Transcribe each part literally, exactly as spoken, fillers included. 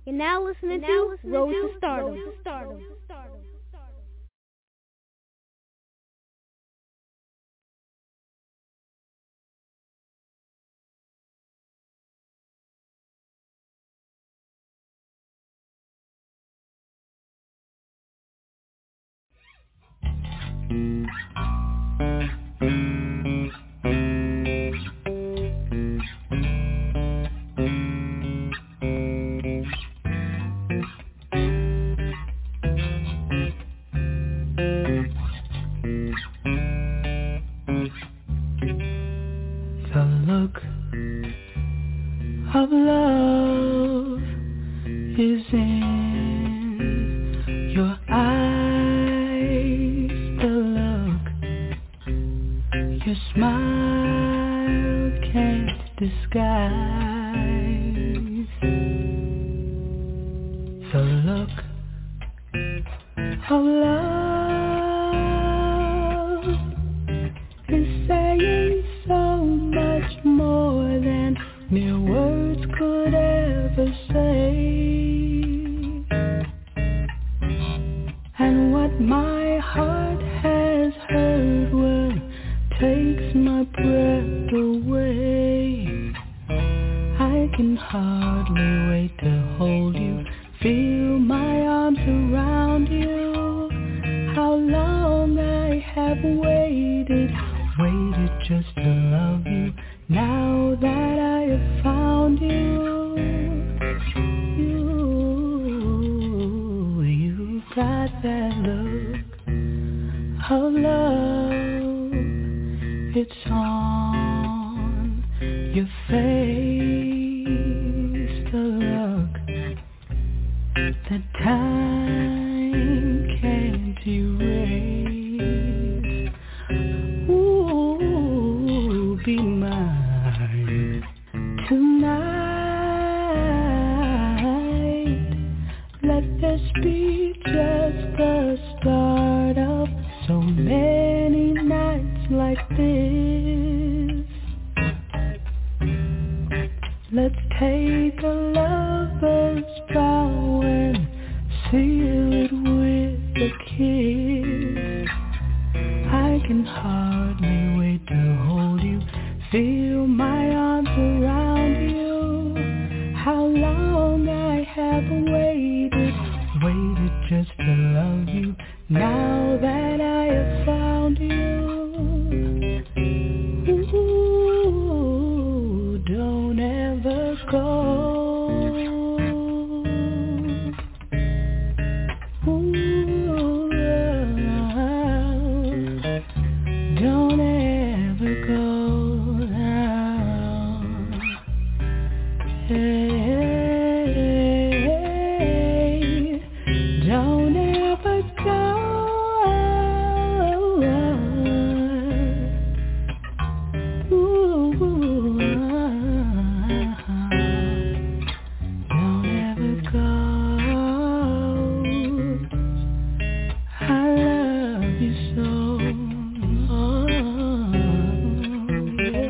You're now listening now to listening Road to to Stardom. Road to Stardom. The look of love is in your eyes. The look your smile can't disguise. The look of love is saying so much more than mere words could ever say. And what my heart has heard, well, takes my breath away. I can hardly wait to hold you, feel my arms around you. How long I have waited, waited just to love you. Now that I have found you, you, you've got that look of love. It's on your face, the look that time can't erase. Ooh, be mine tonight. Let this be just the start of so many nights like this. Let's take a lover's vow and seal it with a kiss. I can hardly wait to hold you, feel my arms around you. How long I have waited, waited just to love you. Now that I have found you, ooh, don't ever go. Ooh, don't ever go now. Hey, don't ever go. Ooh, don't ever go. I love you so. Oh, yeah.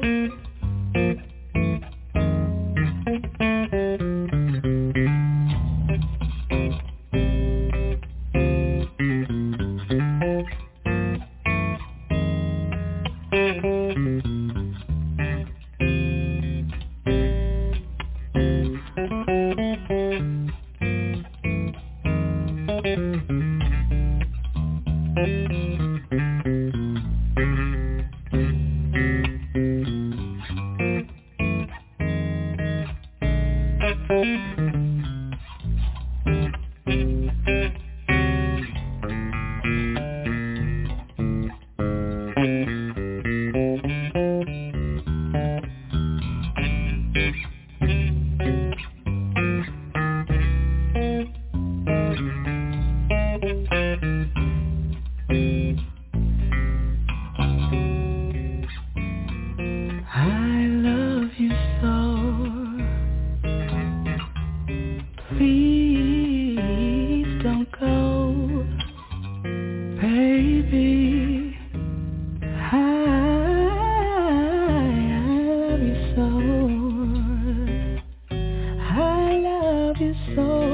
I love you so. Please don't go, baby. I, I love you so. I love you so.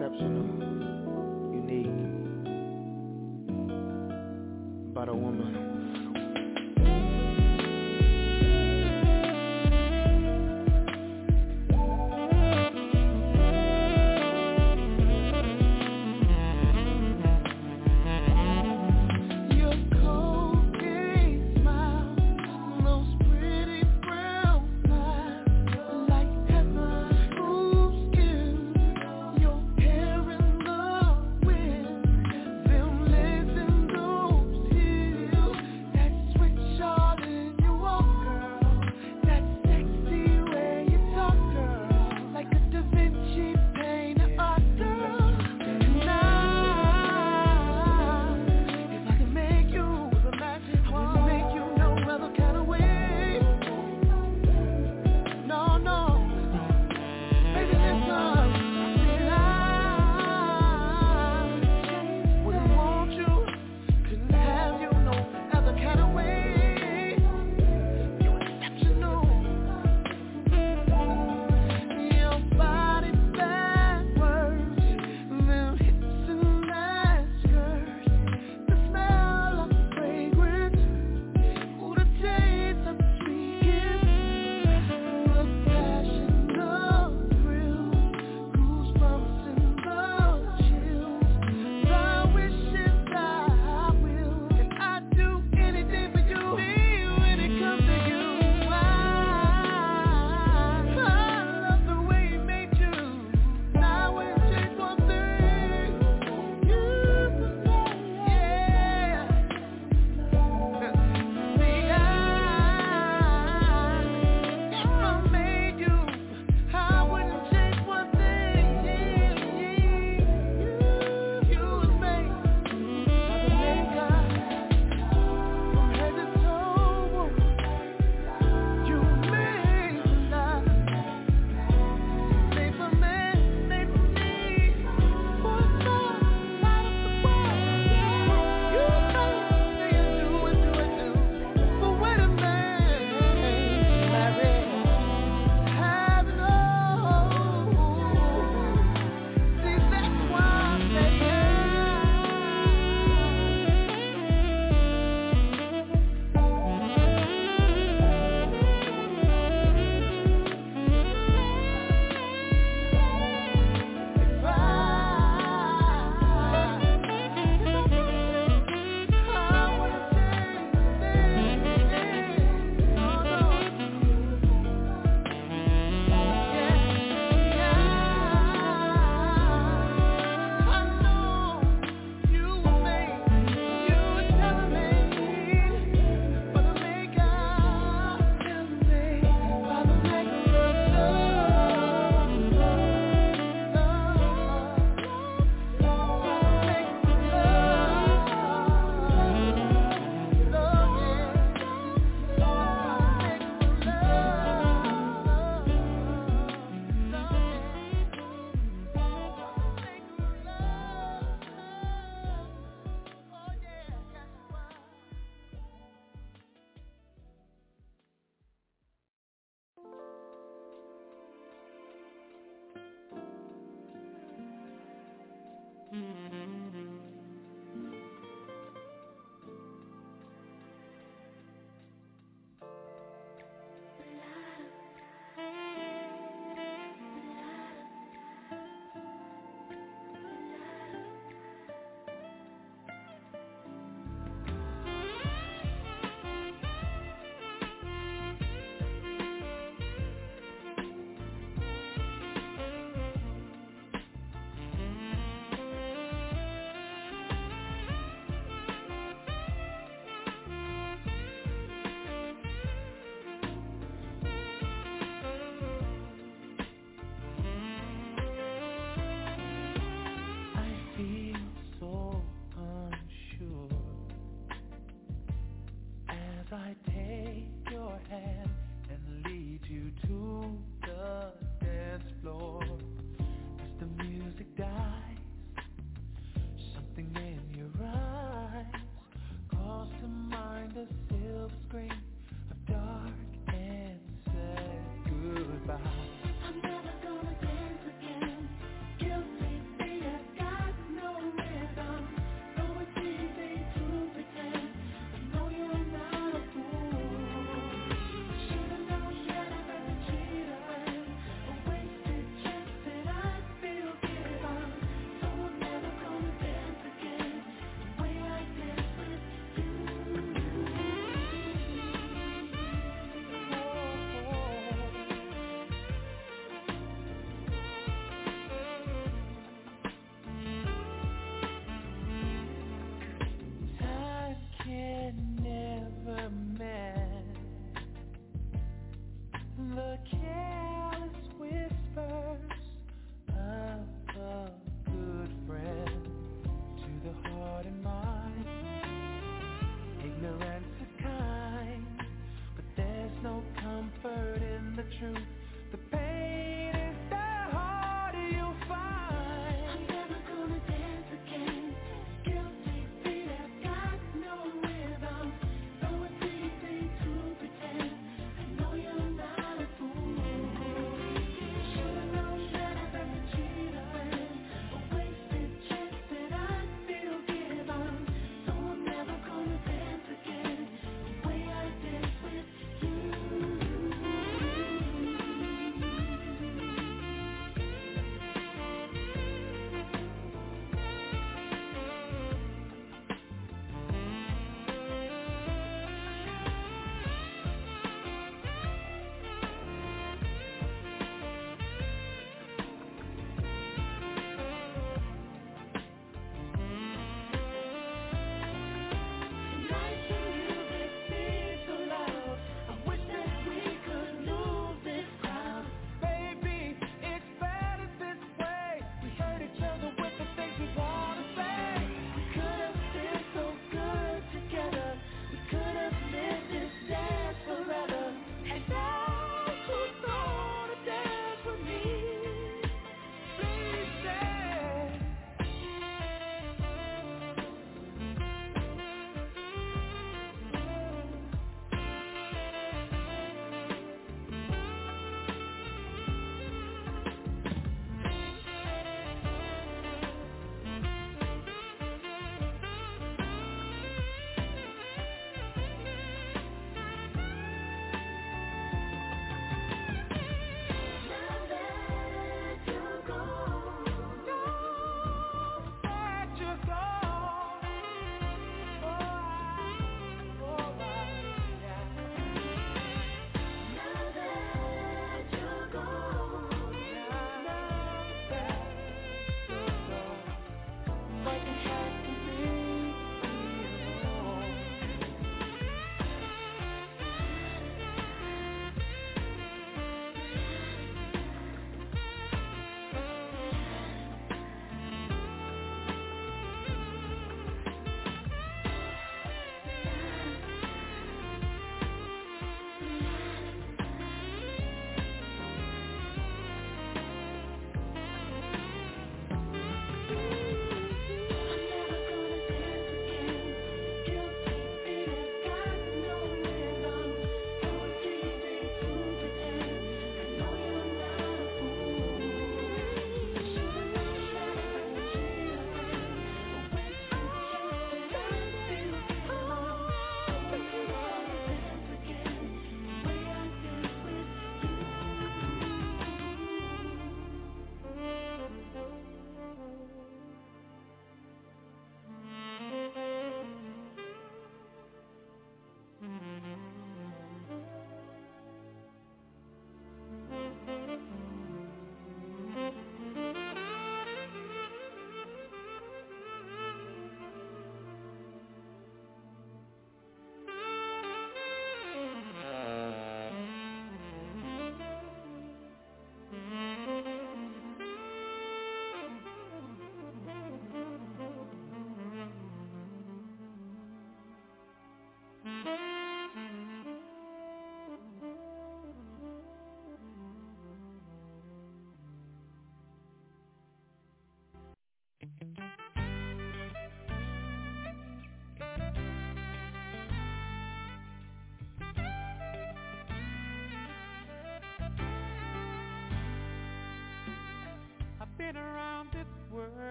exceptional, unique, about a woman.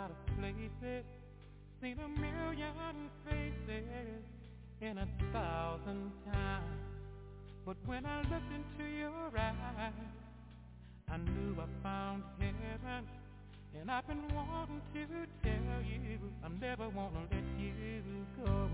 lot of places, seen a million faces in a thousand times. But when I looked into your eyes, I knew I found heaven. And I've been wanting to tell you, I never wanna let you go.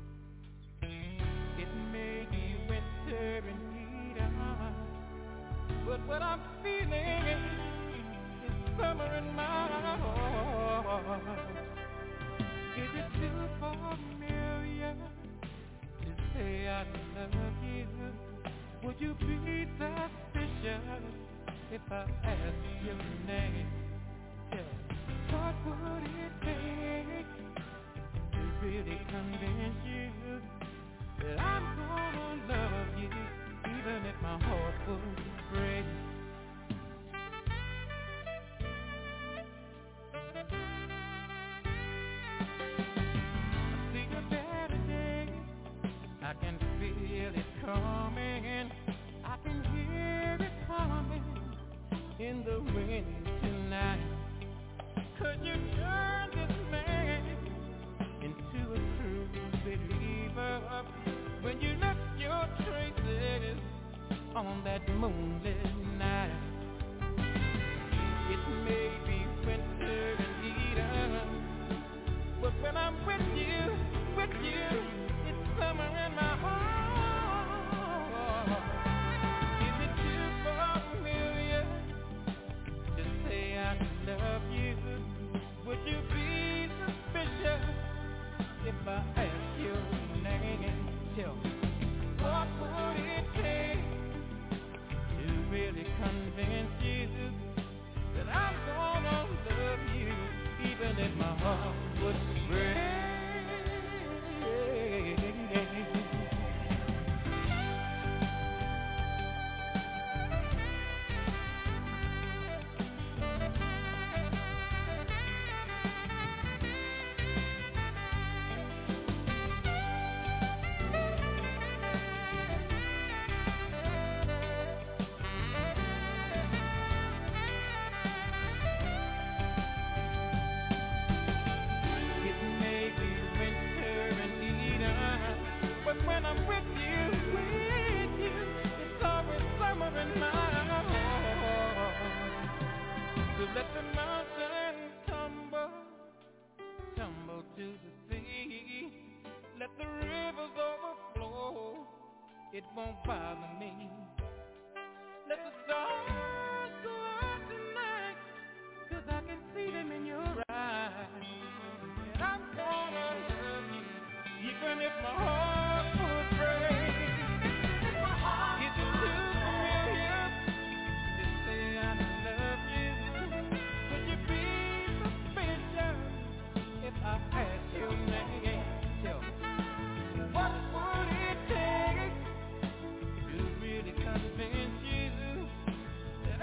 It may be winter in Eden, but what I'm feeling is summer in my heart. Is it too familiar to say I love you? Would you be suspicious if I asked your name? What would it take to really convince you that I'm gonna love you, even if my heart would break? I see a better day, I can feel it coming, I can hear it coming in the wind tonight. Could you turn this man into a true believer when you left your traces on that moonlit night? It may be winter in Eden, but when I'm with you, with you, it's summer in my heart. Is it too familiar to say I love you? Would you be suspicious if I asked your name? Tell me, what would it take to really convince you that I'm gonna love you, even if my heart would break? When I'm with you, with you, it's always summer in my heart. So let the mountains tumble, tumble to the sea. Let the rivers overflow, it won't bother me. Let the stars go out tonight, 'cause I can see them in your eyes. And I'm gonna love you, even if my heart would break. It's too familiar to say I love you. Would you be suspicious if I asked your name? Tell me, what would it take to really convince you that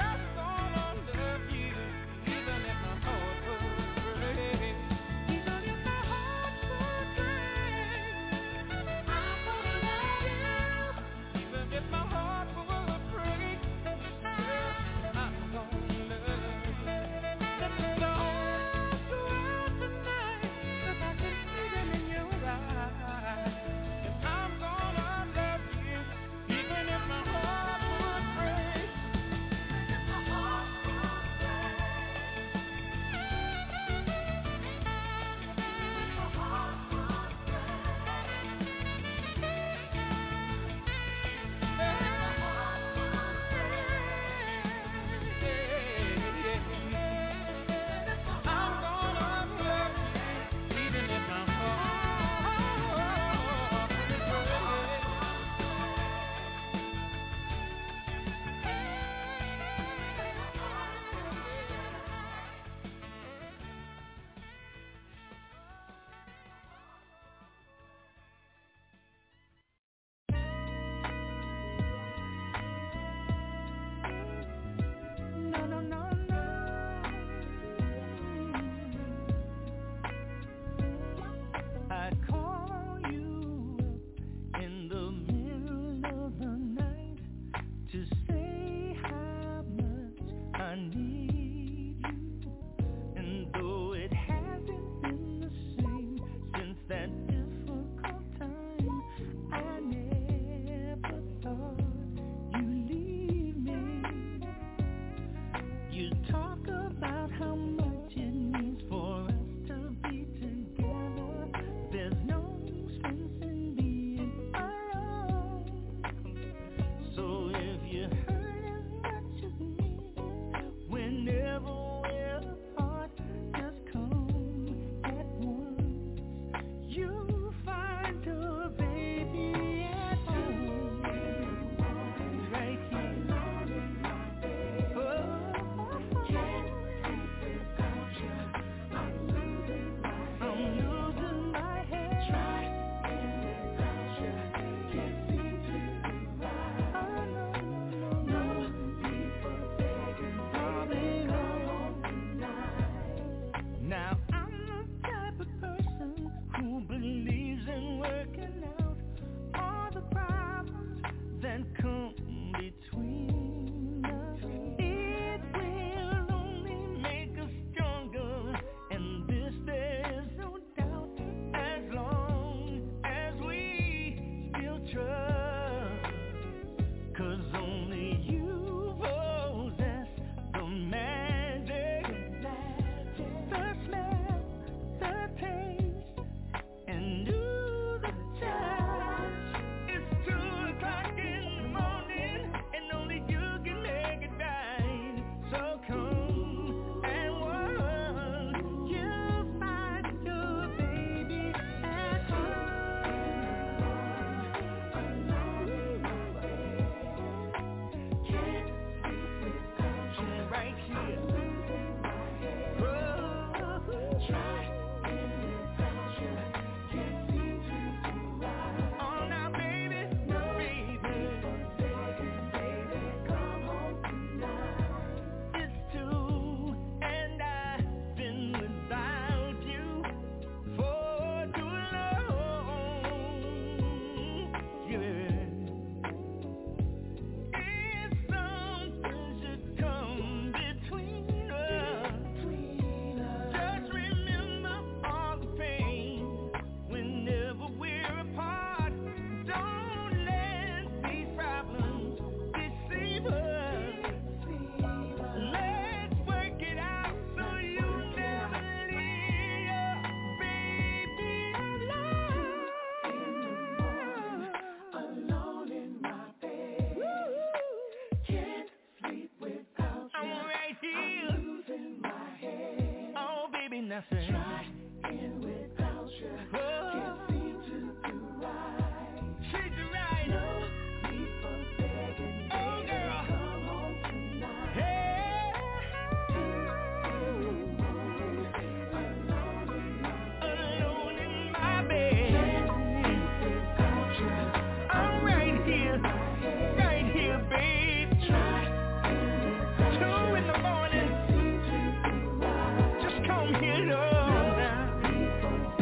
Two in the morning, just come here, love.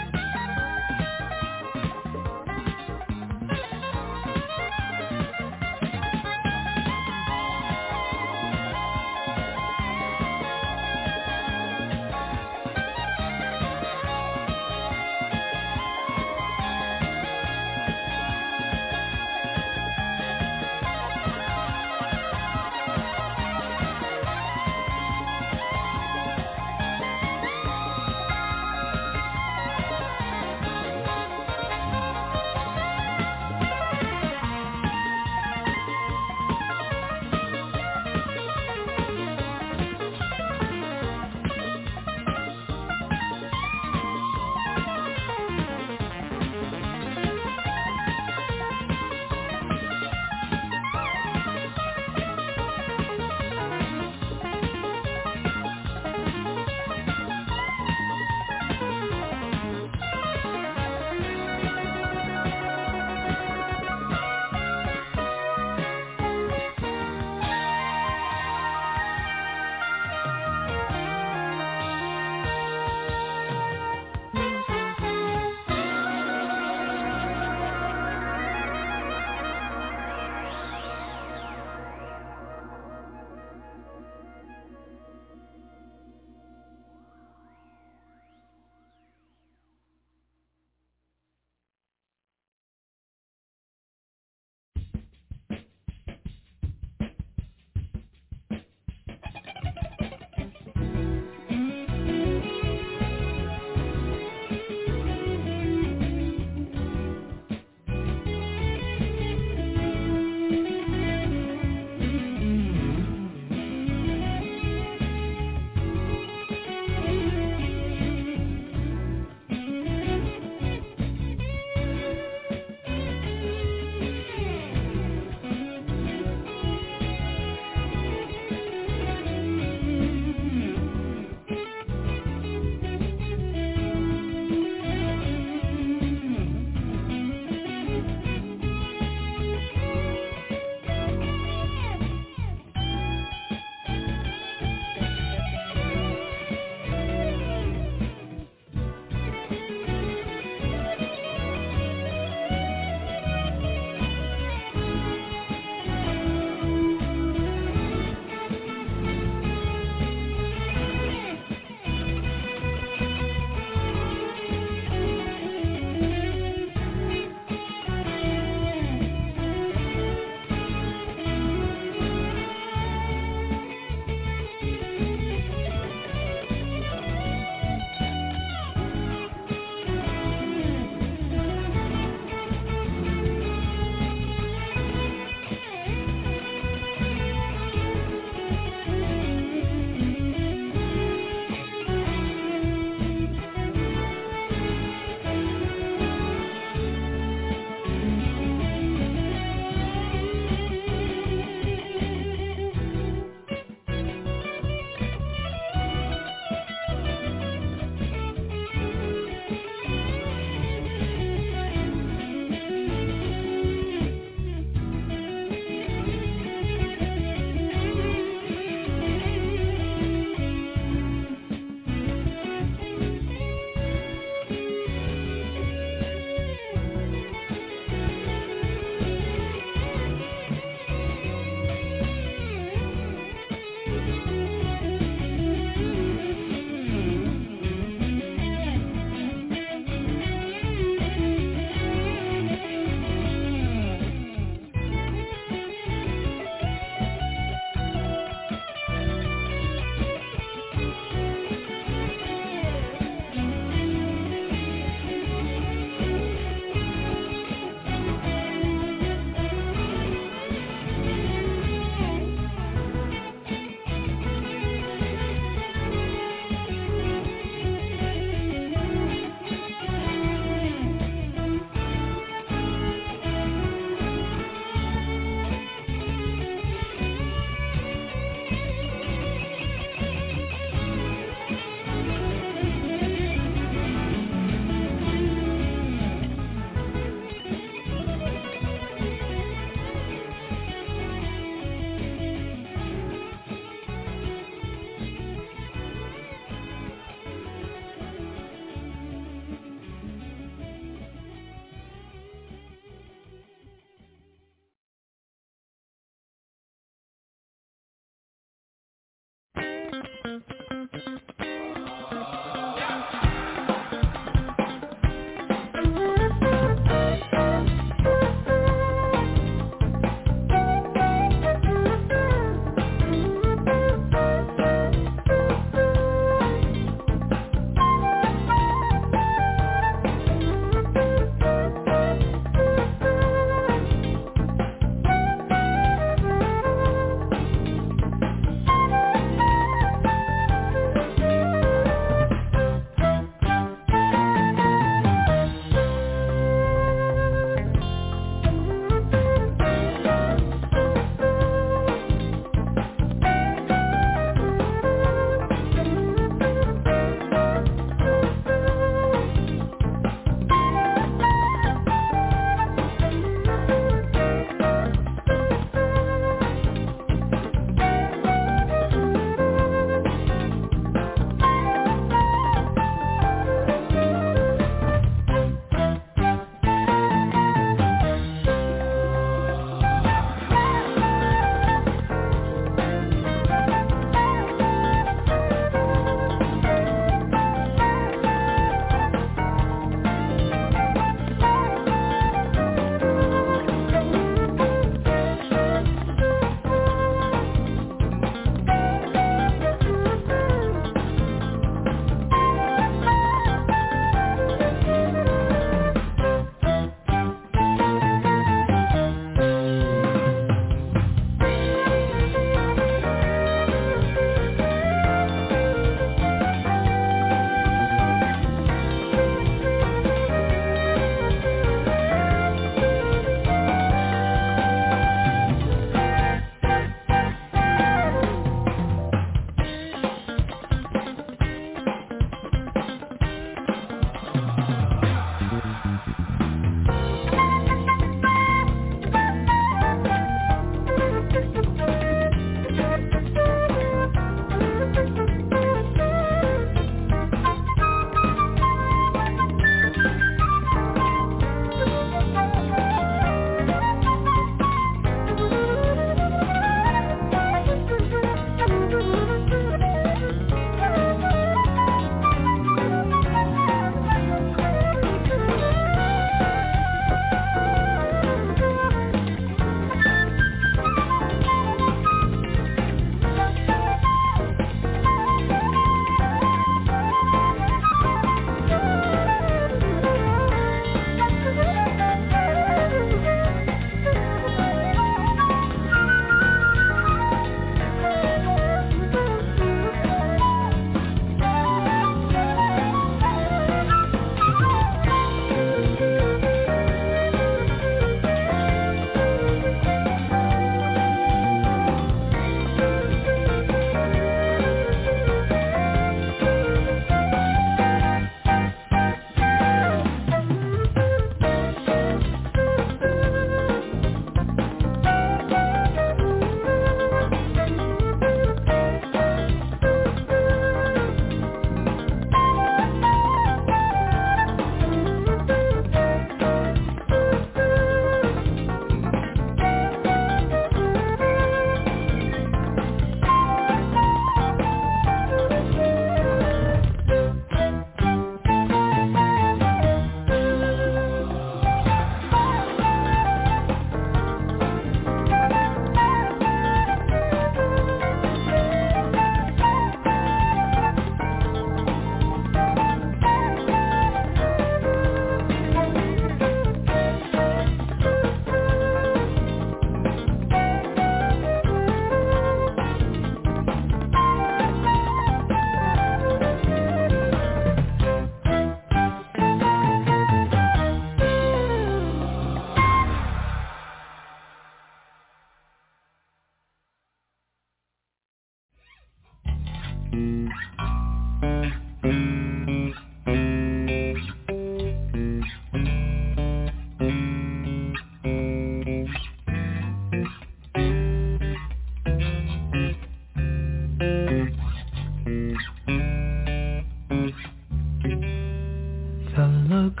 look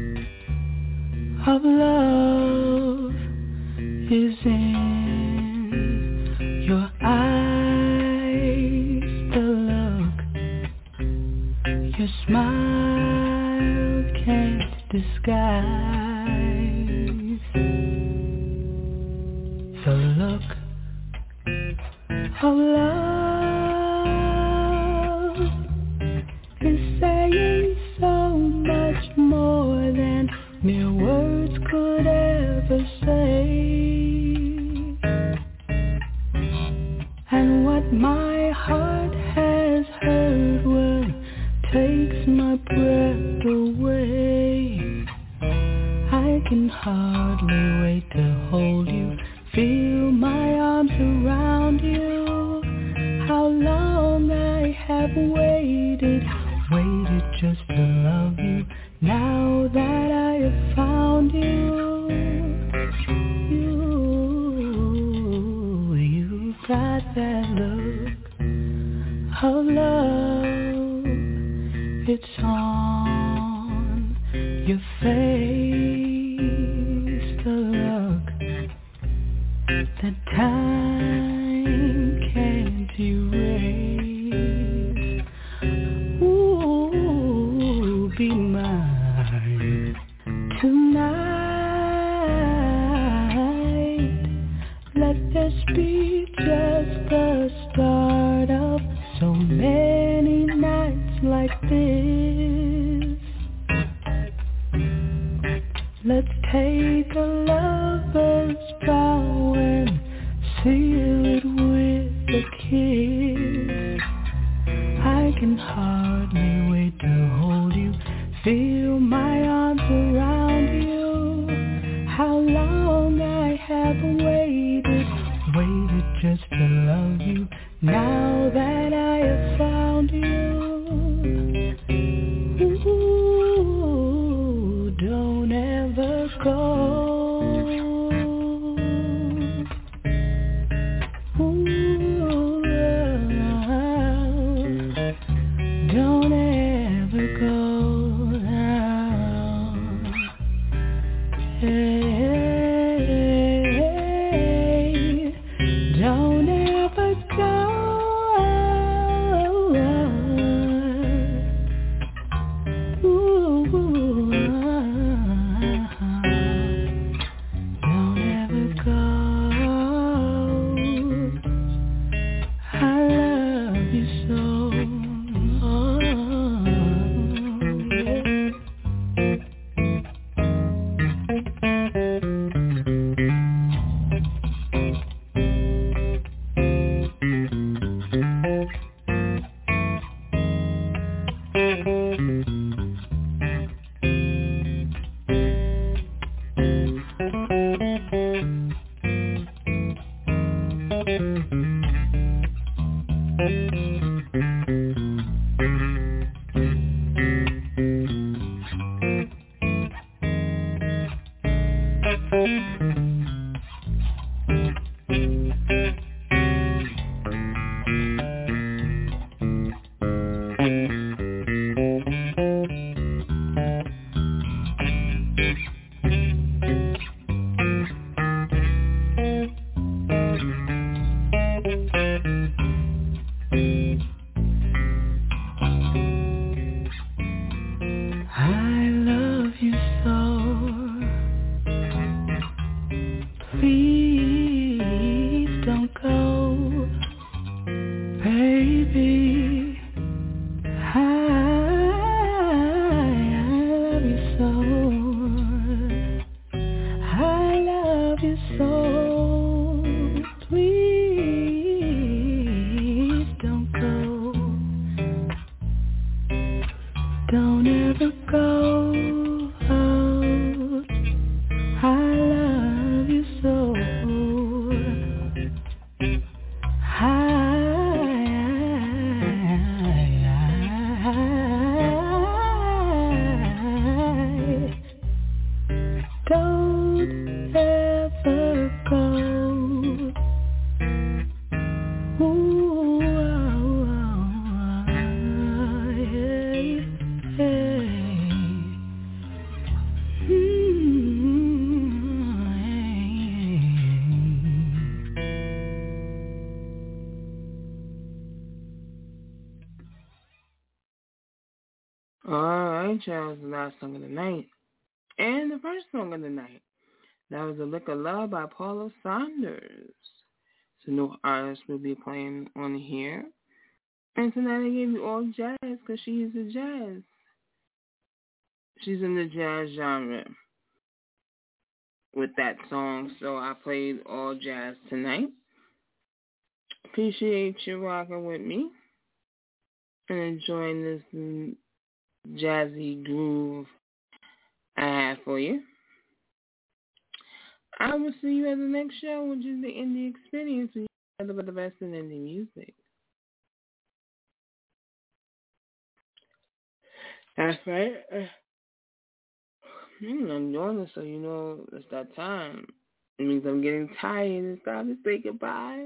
of love is in your eyes. The look your smile can't disguise. The look of love is saying so much more than mere words could ever say. And what my heart has heard, well, takes my breath away. I can hardly wait to hold you, feel my arms around you. How long I have waited, waited just to love you. Now that I have found you, you, you got that look of love. It's on your face, the look that time can't erase. Ooh, be mine tonight. Let this be just the start of so many nights like this. Let's take a lover's vow and seal it with a kiss. I can hardly wait to hold you, feel my arms around you. How long I have waited, waited just to love you. Now that I have found you, ooh, don't ever go. Ooh, don't ever go now. Hey, don't ever go. Alright, Charles, the last song of the night. And the first song of the night. That was A Lick of Love by Paula Saunders. It's a new artist we'll be playing on here. And tonight I gave you all jazz because she's a jazz. She's in the jazz genre with that song. So I played all jazz tonight. Appreciate you rocking with me and enjoying this jazzy groove I have for you. I will see you at the next show, which is the Indie Experience, where you hear about the best in indie music. That's right. Hmm, I'm doing this so you know it's that time. It means I'm getting tired. It's time to say goodbye.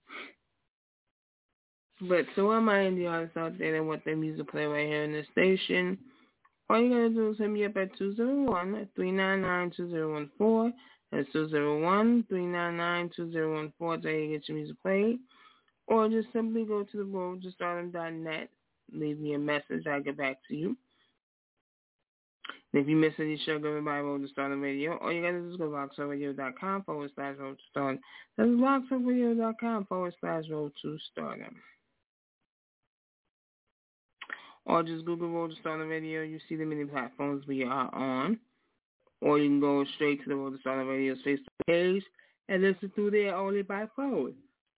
But to all my indie artists out there that want their music play right here in the station, all you gotta do is hit me up at two oh one, three nine nine, two oh one four. That's two oh one, three nine nine, two oh one four to get your music played. Or just simply go to the road to stardom dot net. Leave me a message. I'll get back to you. And if you miss any show, go by Road to Stardom Radio. All you got to do is go to blogtalkradio.com forward slash Road to Stardom. That's blogtalkradio.com forward slash Road to Stardom. Or just Google Road to Stardom Radio. You see the many platforms we are on. Or you can go straight to the Road to Stardom Radio's Facebook page and listen through there only by phone.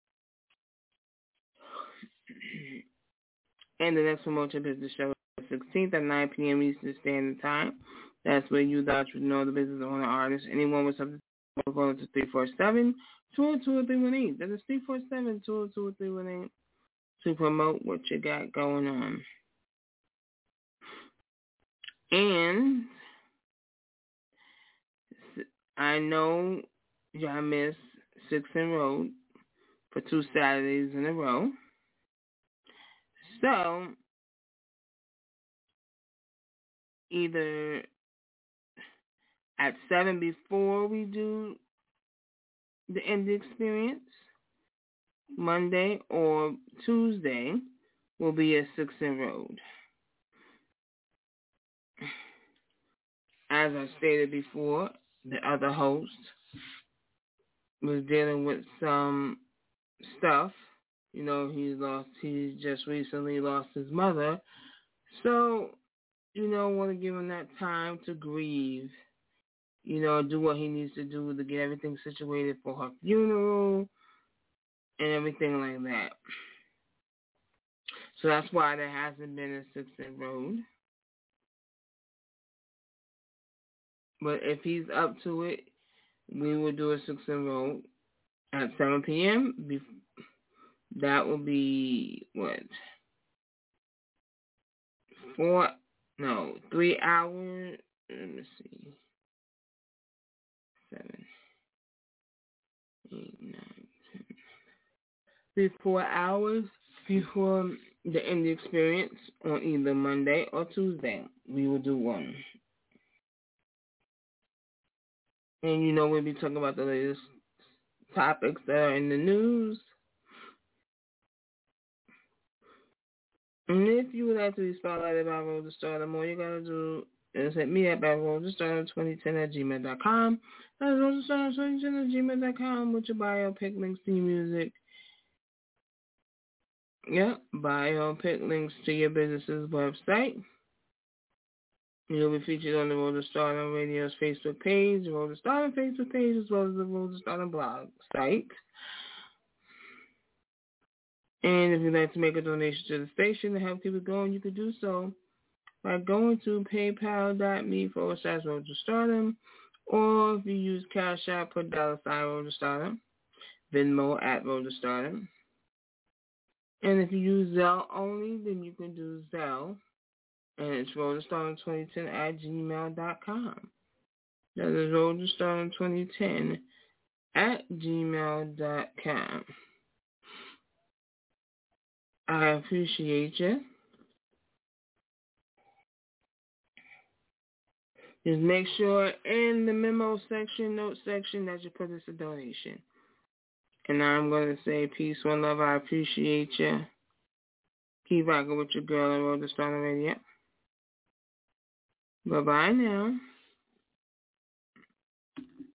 And the next promotion business show is the sixteenth at nine p.m. Eastern Standard Time. That's where you thought you know the business owner artist. Anyone with something to call it to three four seven, two oh two, three one eight. That is three four seven, two oh two, three one eight to promote what you got going on. And I know y'all missed Six and Road for two Saturdays in a row. So, either at seven before we do the Indie Experience, Monday or Tuesday will be a Six and Road. As I stated before, the other host was dealing with some stuff. You know, he's lost, he just recently lost his mother. So, you know, want to give him that time to grieve. You know, do what he needs to do to get everything situated for her funeral and everything like that. So that's why there hasn't been a Six and Road. But if he's up to it, we will do a Six and Road at seven p.m. That will be, what, four, no, three hours, let me see, seven, eight, nine, ten, three, four hours before the Indie Experience on either Monday or Tuesday. We will do one. And you know, we'll be talking about the latest topics that are in the news. And if you would like to be spotlighted by Road to Stardom, all you gotta do is hit me up at road to stardom twenty ten at gmail dot com. That's road to stardom twenty ten at gmail dot com with your bio, pick, links to your music. Yep, bio, pick, links to your business's website. You'll be featured on the Road to Stardom Radio's Facebook page, the Road to Stardom Facebook page, as well as the Road to Stardom blog site. And if you'd like to make a donation to the station to help keep it going, you can do so by going to paypal.me forward slash Road to Stardom, or if you use Cash App, put dollar sign Road to Stardom, Venmo at Road to Stardom. And if you use Zelle only, then you can do Zelle, and it's Road to Stardom twenty ten at gmail dot com. That is Road to Stardom twenty ten at gmail dot com. I appreciate you. Just make sure in the memo section, note section, that you put this a donation. And I'm going to say peace, one love. I appreciate you. Keep rocking with your girl on Road to Stardom Radio. Bye-bye now.